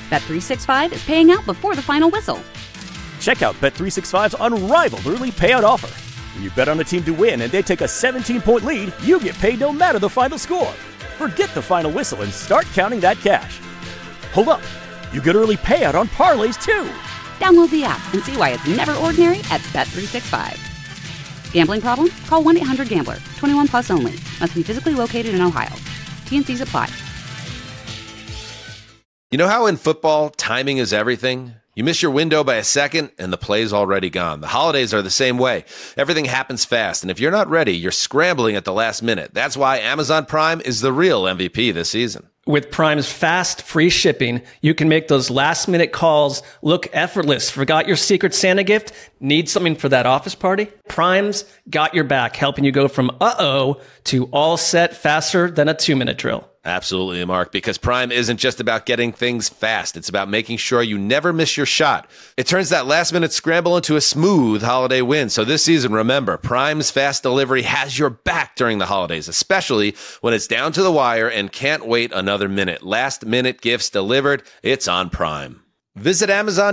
Bet365 is paying out before the final whistle. Check out Bet365's unrivaled early payout offer. When you bet on a team to win and they take a 17-point lead, you get paid no matter the final score. Forget the final whistle and start counting that cash. Hold up. You get early payout on parlays, too. Download the app and see why it's never ordinary at Bet365. Gambling problem? Call 1-800-GAMBLER. 21 plus only. Must be physically located in Ohio. T&Cs apply. You know how in football, timing is everything? You miss your window by a second, and the play's already gone. The holidays are the same way. Everything happens fast, and if you're not ready, you're scrambling at the last minute. That's why Amazon Prime is the real MVP this season. With Prime's fast, free shipping, you can make those last-minute calls look effortless. Forgot your Secret Santa gift? Need something for that office party? Prime's got your back, helping you go from uh-oh to all set faster than a 2-minute drill. Absolutely, Mark, because Prime isn't just about getting things fast. It's about making sure you never miss your shot. It turns that last-minute scramble into a smooth holiday win. So this season, remember, Prime's fast delivery has your back during the holidays, especially when it's down to the wire and can't wait another minute. Last-minute gifts delivered, it's on Prime. Visit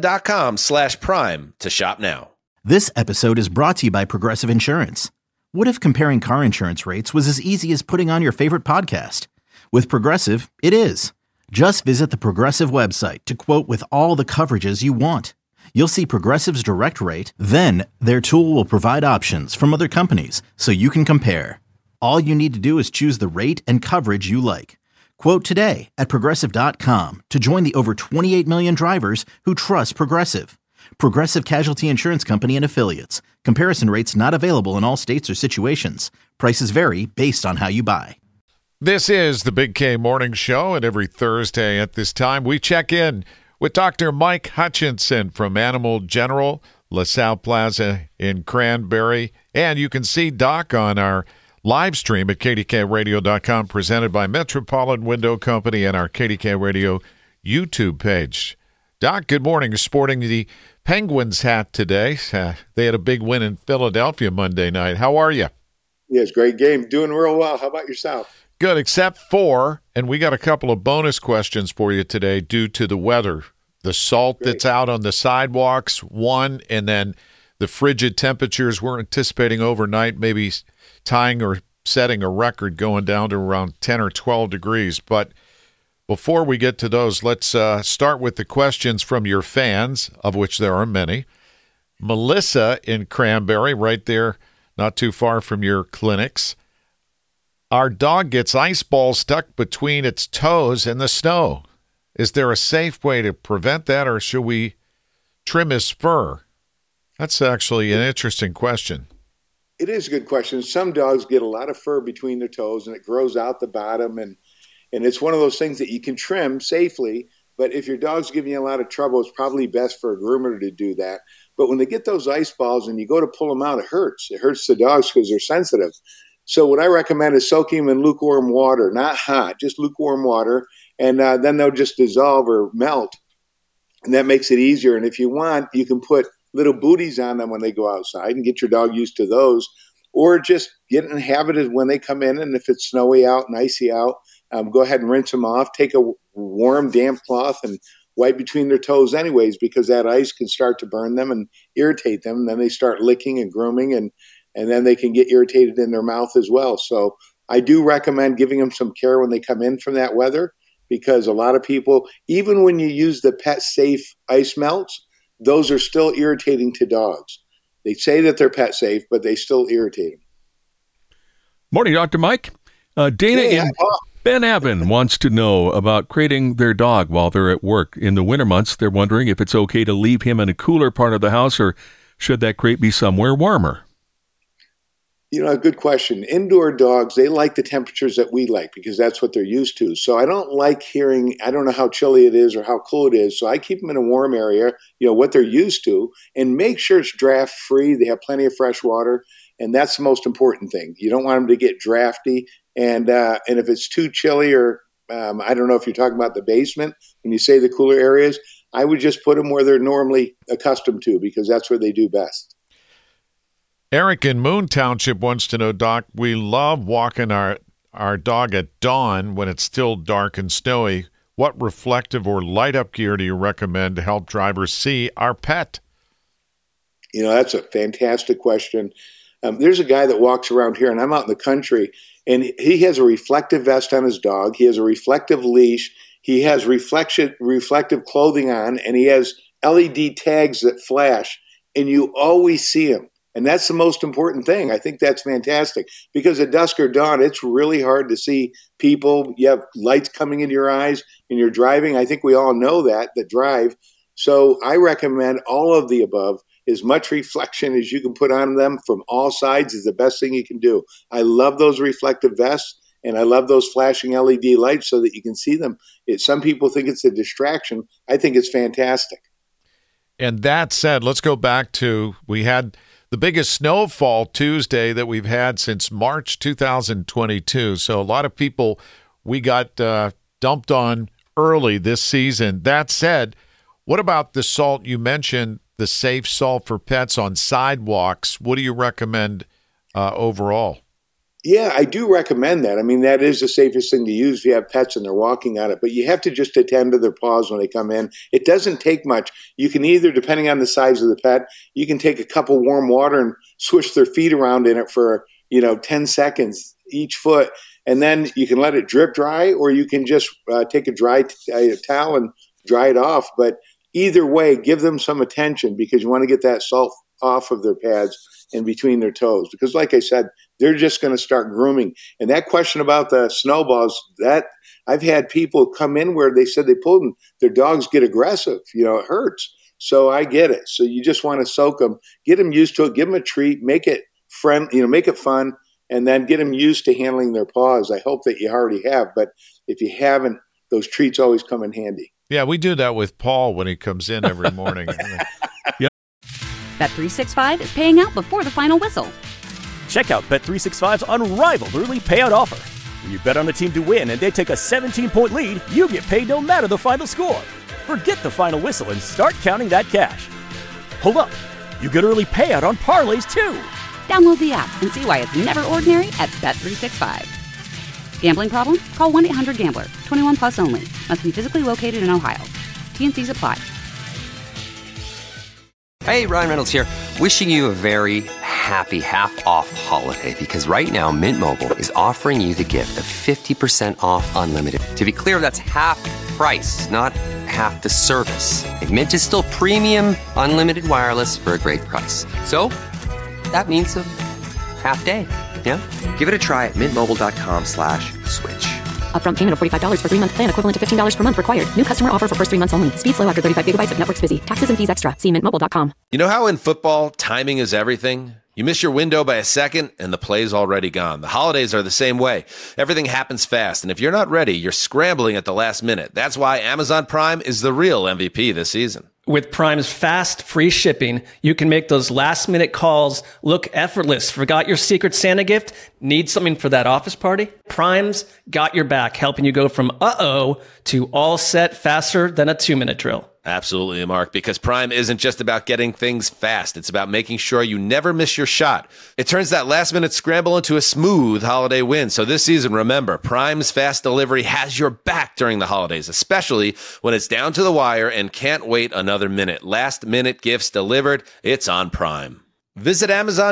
Amazon.com/Prime to shop now. This episode is brought to you by Progressive Insurance. What if comparing car insurance rates was as easy as putting on your favorite podcast? With Progressive, it is. Just visit the Progressive website to quote with all the coverages you want. You'll see Progressive's direct rate, then their tool will provide options from other companies so you can compare. All you need to do is choose the rate and coverage you like. Quote today at Progressive.com to join the over 28 million drivers who trust Progressive. Progressive Casualty Insurance Company and Affiliates. Comparison rates not available in all states or situations. Prices vary based on how you buy. This is the Big K Morning Show, and every Thursday at this time, we check in with Dr. Mike Hutchinson from Animal General, LaSalle Plaza in Cranberry. And you can see Doc on our live stream at kdkradio.com, presented by Metropolitan Window Company and our KDK Radio YouTube page. Doc, good morning. You're sporting the Penguins hat today. They had a big win in Philadelphia Monday night. How are you? Yes, great game. Doing real well. How about yourself? Good, except for, and we got a couple of bonus questions for you today due to the weather. The salt that's out on the sidewalks, one, and then the frigid temperatures we're anticipating overnight, maybe tying or setting a record going down to around 10 or 12 degrees. But before we get to those, let's start with the questions from your fans, of which there are many. Melissa in Cranberry, right there, not too far from your clinics. Our dog gets ice balls stuck between its toes in the snow. Is there a safe way to prevent that, or should we trim his fur? That's actually an interesting question. It is a good question. Some dogs get a lot of fur between their toes, and it grows out the bottom, and it's one of those things that you can trim safely, but if your dog's giving you a lot of trouble, it's probably best for a groomer to do that. But when they get those ice balls and you go to pull them out, it hurts. It hurts the dogs because they're sensitive. So what I recommend is soaking them in lukewarm water, not hot, just lukewarm water, and then they'll just dissolve or melt, and that makes it easier. And if you want, you can put little booties on them when they go outside and get your dog used to those, or just get in the habit of when they come in, and if it's snowy out and icy out, go ahead and rinse them off. Take a warm, damp cloth and wipe between their toes anyways, because that ice can start to burn them and irritate them, and then they start licking and grooming, and then they can get irritated in their mouth as well. So I do recommend giving them some care when they come in from that weather, because a lot of people, even when you use the pet safe ice melts, those are still irritating to dogs. They say that they're pet safe, but they still irritate them. Morning, Dr. Mike. Dana in Ben Avon wants to know about crating their dog while they're at work. In the winter months, they're wondering if it's okay to leave him in a cooler part of the house, or should that crate be somewhere warmer? A good question. Indoor dogs, they like the temperatures that we like because that's what they're used to. So I don't like I don't know how chilly it is or how cool it is. So I keep them in a warm area, what they're used to, and make sure it's draft free. They have plenty of fresh water. And that's the most important thing. You don't want them to get drafty. And if it's too chilly, or I don't know if you're talking about the basement, when you say the cooler areas, I would just put them where they're normally accustomed to, because that's where they do best. Eric in Moon Township wants to know, Doc, we love walking our dog at dawn when it's still dark and snowy. what reflective or light-up gear do you recommend to help drivers see our pet? That's a fantastic question. There's a guy that walks around here, and I'm out in the country, and he has a reflective vest on his dog. He has a reflective leash. He has reflective clothing on, and he has LED tags that flash, and you always see him. And that's the most important thing. I think that's fantastic because at dusk or dawn, it's really hard to see people. You have lights coming into your eyes and you're driving. I think we all know that drive. So I recommend all of the above. As much reflection as you can put on them from all sides is the best thing you can do. I love those reflective vests, and I love those flashing LED lights so that you can see them. Some people think it's a distraction. I think it's fantastic. And that said, let's go back to, we had the biggest snowfall Tuesday that we've had since March 2022. So a lot of people, we got dumped on early this season. That said, what about the salt you mentioned? The safe salt for pets on sidewalks. What do you recommend overall? Yeah, I do recommend that. I mean, that is the safest thing to use if you have pets and they're walking on it. But you have to just attend to their paws when they come in. It doesn't take much. You can either, depending on the size of the pet, you can take a cup of warm water and swish their feet around in it for 10 seconds each foot. And then you can let it drip dry, or you can just take a dry towel and dry it off. But either way, give them some attention because you want to get that salt off of their pads and between their toes. Because like I said, they're just going to start grooming. And that question about the snowballs, that I've had people come in where they said they pulled them, their dogs get aggressive. It hurts. So I get it. So you just want to soak them, get them used to it, give them a treat, make it make it fun, and then get them used to handling their paws. I hope that you already have, but if you haven't, those treats always come in handy. Yeah, we do that with Paul when he comes in every morning. Bet365 is paying out before the final whistle. Check out Bet365's unrivaled early payout offer. When you bet on a team to win and they take a 17-point lead, you get paid no matter the final score. Forget the final whistle and start counting that cash. Hold up. You get early payout on parlays, too. Download the app and see why it's never ordinary at Bet365. Gambling problem? Call 1-800-GAMBLER. 21 plus only. Must be physically located in Ohio. T&Cs apply. Hey, Ryan Reynolds here. Wishing you a very happy half-off holiday because right now Mint Mobile is offering you the gift of 50% off unlimited. To be clear, that's half price, not half the service. And Mint is still premium unlimited wireless for a great price. So that means a half day. Yeah? Give it a try at mintmobile.com/switch. Upfront payment of $45 for 3-month plan equivalent to $15 per month required. New customer offer for first 3 months only. Speed slow after 35 gigabytes if network's busy. Taxes and fees extra. See mintmobile.com. You know how in football, timing is everything? You miss your window by a second and the play's already gone. The holidays are the same way. Everything happens fast, and if you're not ready, you're scrambling at the last minute. That's why Amazon Prime is the real MVP this season. With Prime's fast, free shipping, you can make those last-minute calls look effortless. Forgot your Secret Santa gift? Need something for that office party? Prime's got your back, helping you go from uh-oh to all set faster than a 2-minute drill. Absolutely, Mark, because Prime isn't just about getting things fast. It's about making sure you never miss your shot. It turns that last-minute scramble into a smooth holiday win. So this season, remember, Prime's fast delivery has your back during the holidays, especially when it's down to the wire and can't wait another minute. Last-minute gifts delivered. It's on Prime. Visit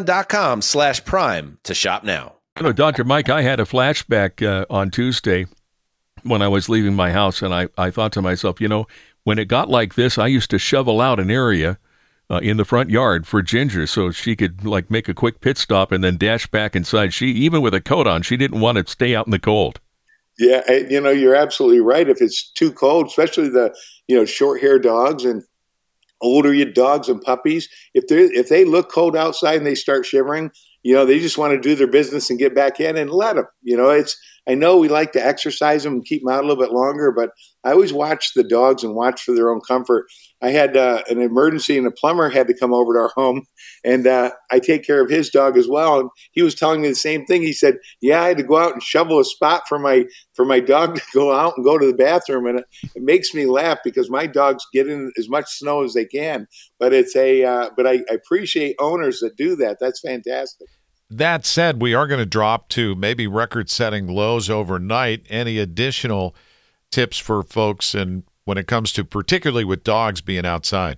Amazon.com/Prime to shop now. Dr. Mike, I had a flashback on Tuesday when I was leaving my house, and I thought to myself, when it got like this, I used to shovel out an area in the front yard for Ginger so she could make a quick pit stop and then dash back inside. She, even with a coat on, she didn't want to stay out in the cold. Yeah, you're absolutely right. If it's too cold, especially the short-haired dogs and older dogs and puppies, if they look cold outside and they start shivering, they just want to do their business and get back in and let them. I know we like to exercise them and keep them out a little bit longer, but I always watch the dogs and watch for their own comfort. I had an emergency and a plumber had to come over to our home, and I take care of his dog as well. And he was telling me the same thing. He said, I had to go out and shovel a spot for my dog to go out and go to the bathroom. And it makes me laugh because my dogs get in as much snow as they can. But but I appreciate owners that do that. That's fantastic. That said, we are going to drop to maybe record-setting lows overnight. Any additional tips for folks and when it comes to particularly with dogs being outside?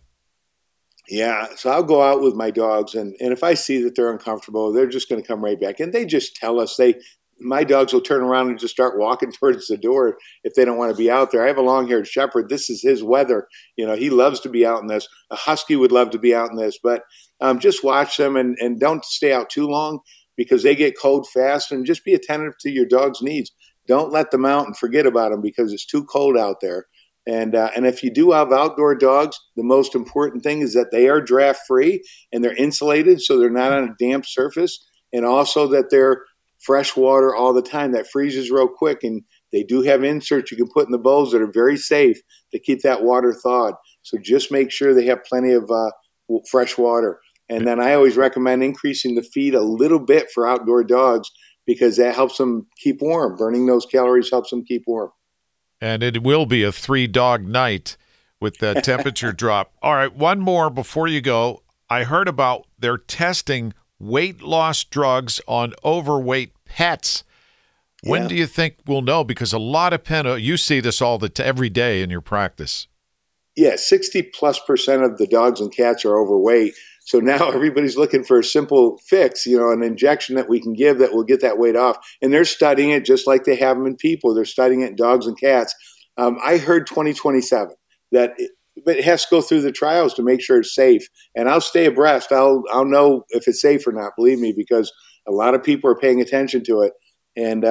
Yeah, so I'll go out with my dogs, and if I see that they're uncomfortable, they're just going to come right back. And they just tell us my dogs will turn around and just start walking towards the door if they don't want to be out there. I have a long-haired shepherd. This is his weather. He loves to be out in this. A husky would love to be out in this, but just watch them and don't stay out too long because they get cold fast, and just be attentive to your dog's needs. Don't let them out and forget about them because it's too cold out there. And if you do have outdoor dogs, the most important thing is that they are draft free and they're insulated, so they're not on a damp surface, and also that they're fresh water all the time. That freezes real quick, and they do have inserts you can put in the bowls that are very safe to keep that water thawed. So just make sure they have plenty of fresh water. And then I always recommend increasing the feed a little bit for outdoor dogs because that helps them keep warm. Burning those calories helps them keep warm. And it will be a 3-dog night with the temperature drop. All right, one more before you go. I heard about they're testing weight loss drugs on overweight pets. When do you think we'll know? Because a lot of you see this every day in your practice. Yeah, 60+% of the dogs and cats are overweight. So now everybody's looking for a simple fix, an injection that we can give that will get that weight off. And they're studying it just like they have them in people. They're studying it in dogs and cats. I heard 2027 but it has to go through the trials to make sure it's safe. And I'll stay abreast. I'll know if it's safe or not, believe me, because a lot of people are paying attention to it. And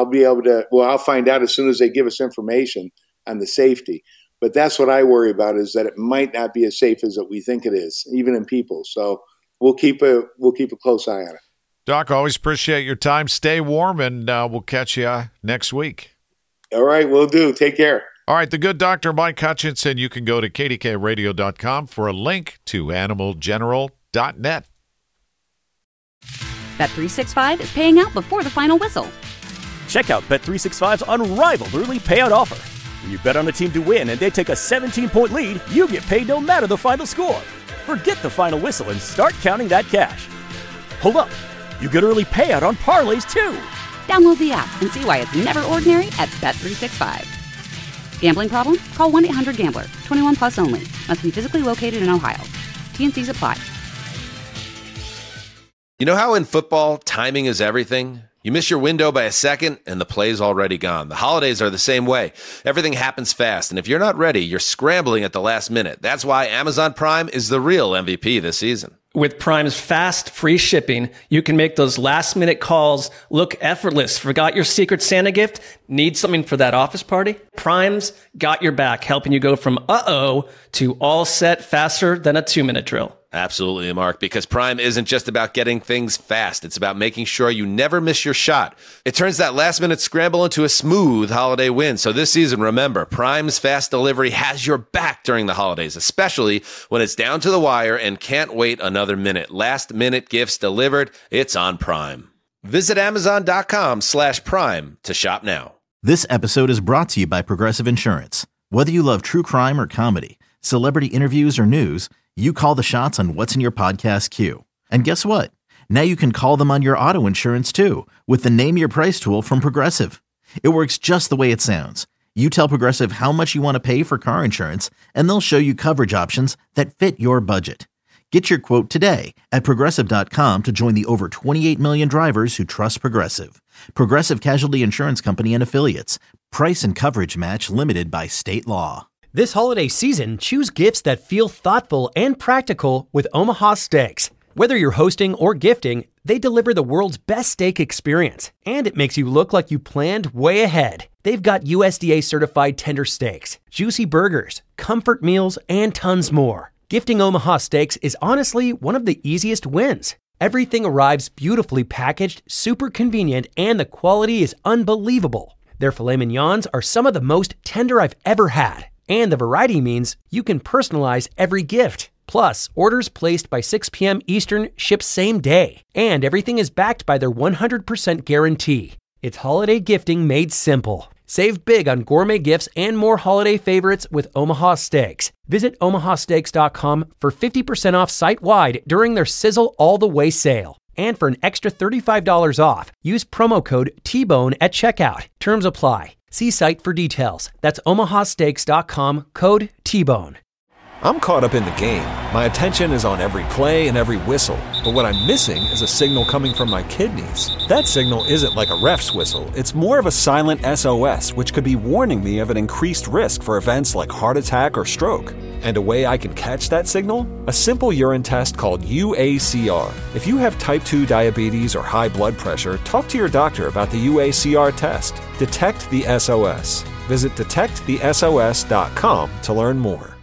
I'll find out as soon as they give us information on the safety. But that's what I worry about, is that it might not be as safe as we think it is, even in people. So we'll keep a close eye on it. Doc, always appreciate your time. Stay warm, and we'll catch you next week. All right, will do. Take care. All right, the good Dr. Mike Hutchinson. You can go to kdkradio.com for a link to animalgeneral.net. Bet365 is paying out before the final whistle. Check out Bet365's unrivaled early payout offer. When you bet on a team to win and they take a 17-point lead, you get paid no matter the final score. Forget the final whistle and start counting that cash. Hold up. You get early payout on parlays, too. Download the app and see why it's never ordinary at Bet365. Gambling problem? Call 1-800-GAMBLER. 21 plus only. Must be physically located in Ohio. T&Cs apply. You know how in football, timing is everything? You miss your window by a second, and the play's already gone. The holidays are the same way. Everything happens fast, and if you're not ready, you're scrambling at the last minute. That's why Amazon Prime is the real MVP this season. With Prime's fast, free shipping, you can make those last-minute calls look effortless. Forgot your Secret Santa gift? Need something for that office party? Prime's got your back, helping you go from uh-oh to all set faster than a 2-minute drill. Absolutely, Mark, because Prime isn't just about getting things fast. It's about making sure you never miss your shot. It turns that last-minute scramble into a smooth holiday win. So this season, remember, Prime's fast delivery has your back during the holidays, especially when it's down to the wire and can't wait another minute. Last-minute gifts delivered, it's on Prime. Visit Amazon.com/Prime to shop now. This episode is brought to you by Progressive Insurance. Whether you love true crime or comedy, celebrity interviews or news, you call the shots on what's in your podcast queue. And guess what? Now you can call them on your auto insurance too with the Name Your Price tool from Progressive. It works just the way it sounds. You tell Progressive how much you want to pay for car insurance, and they'll show you coverage options that fit your budget. Get your quote today at Progressive.com to join the over 28 million drivers who trust Progressive. Progressive Casualty Insurance Company and Affiliates. Price and coverage match limited by state law. This holiday season, choose gifts that feel thoughtful and practical with Omaha Steaks. Whether you're hosting or gifting, they deliver the world's best steak experience, and it makes you look like you planned way ahead. They've got USDA certified tender steaks, juicy burgers, comfort meals, and tons more. Gifting Omaha Steaks is honestly one of the easiest wins. Everything arrives beautifully packaged, super convenient, and the quality is unbelievable. Their filet mignons are some of the most tender I've ever had. And the variety means you can personalize every gift. Plus, orders placed by 6 p.m. Eastern ship same day. And everything is backed by their 100% guarantee. It's holiday gifting made simple. Save big on gourmet gifts and more holiday favorites with Omaha Steaks. Visit omahasteaks.com for 50% off site-wide during their Sizzle All the Way sale. And for an extra $35 off, use promo code TBONE at checkout. Terms apply. See site for details. That's omahasteaks.com, code T-BONE. I'm caught up in the game. My attention is on every play and every whistle. But what I'm missing is a signal coming from my kidneys. That signal isn't like a ref's whistle. It's more of a silent SOS, which could be warning me of an increased risk for events like heart attack or stroke. And a way I can catch that signal? A simple urine test called UACR. If you have type 2 diabetes or high blood pressure, talk to your doctor about the UACR test. Detect the SOS. Visit detectthesos.com to learn more.